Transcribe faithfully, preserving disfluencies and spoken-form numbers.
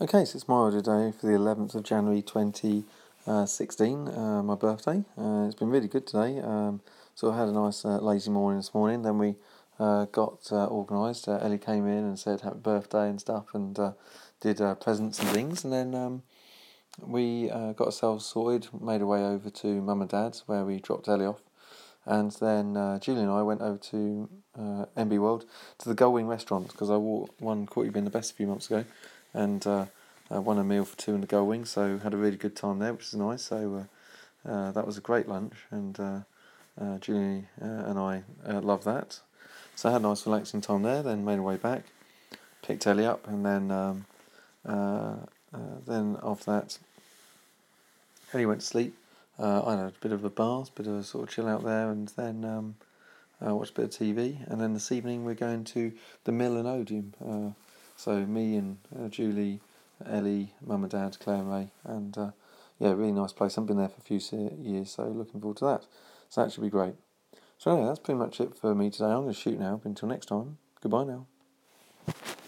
Okay, so it's my order day for the eleventh of January twenty sixteen, uh, my birthday. Uh, it's been really good today. Um, so I had a nice uh, lazy morning this morning. Then we uh, got uh, organised. Uh, Ellie came in and said happy birthday and stuff, and uh, did uh, presents and things. And then um, we uh, got ourselves sorted, made our way over to Mum and Dad's where we dropped Ellie off. And then uh, Julie and I went over to uh, M B World, to the Gullwing restaurant, because I won Courtney being the best a few months ago, and uh, uh, won a meal for two in the Gullwing, so had a really good time there, which is nice. So uh, uh, that was a great lunch, and uh, uh, Julie uh, and I uh, love that. So I had a nice relaxing time there, then made our way back, picked Ellie up, and then um, uh, uh, then after that, Ellie went to sleep. Uh, I had a bit of a bath, bit of a sort of chill out there, and then um, uh, watch a bit of T V. And then this evening we're going to the Mill and Odeum. Uh, so me and uh, Julie, Ellie, Mum and Dad, Claire and Ray, and uh, yeah, really nice place. I've been there for a few se- years, so looking forward to that. So that should be great. So anyway, that's pretty much it for me today. I'm going to shoot now. But until next time, goodbye now.